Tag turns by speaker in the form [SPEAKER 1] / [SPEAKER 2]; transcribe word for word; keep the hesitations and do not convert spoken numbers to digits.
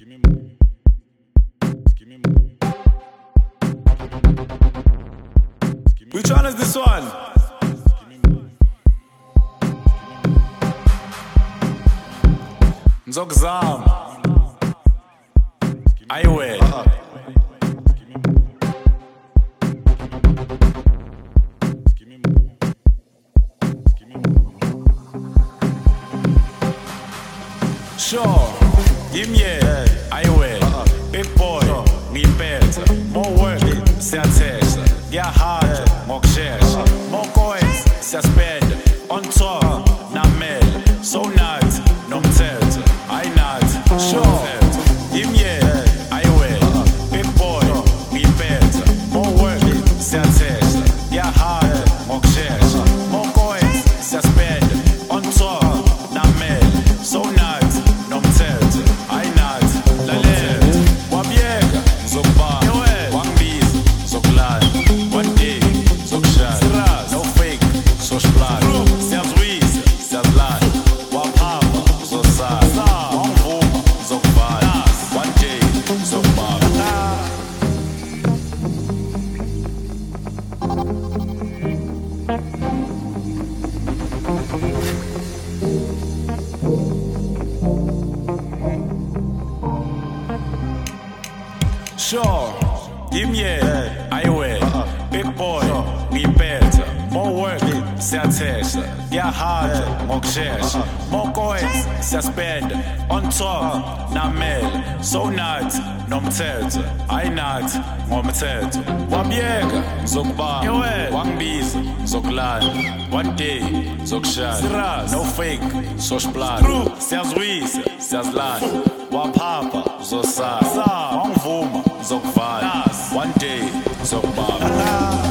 [SPEAKER 1] Give me more. Give me more.
[SPEAKER 2] Which one is this one? Nzokuzama. Ayiwe. Sure, imye, ayiwe, big boy, ngiyiphethe, more work, siyathesha, ngiyahada, ngokushesha, more coins, siyaspenda, on top, namele, so nathi, nomthetho, ayinathi, sure, imye, ayiwe, big boy, ngiyiphethe, more work, siyathesha, ngiyahada, ngokushesha, more coins, siyaspenda, on top, namele, so nathi, nomthetho, ayinathi, lalela, wabiyeka, ngizokubamba, wangibiza, ngizokulanda, one day, ngizokushaya, no fake, soshplana, siyazwisa, siyazilanda, waphamba, uzosala, wangivuma, ngizokuvala, one day, ngizokubamba. Sure, imye, ayiwe, big boy, ngiyiphethe, more work, siyathesha, ngiyahada, ngokushesha, more coins, siyaspenda, on top, namele, so nathi, nomthetho, ayinathi, ngomthetho, wabiyeka, ngizokubamba, wangibiza, ngizokulanda, one day, ngizokushaya, no fake, soshplana, siyazwisa, siyazilanda, waphapha, uzosala, wangivuma, ngizokuvala, one day, ngizokubamba.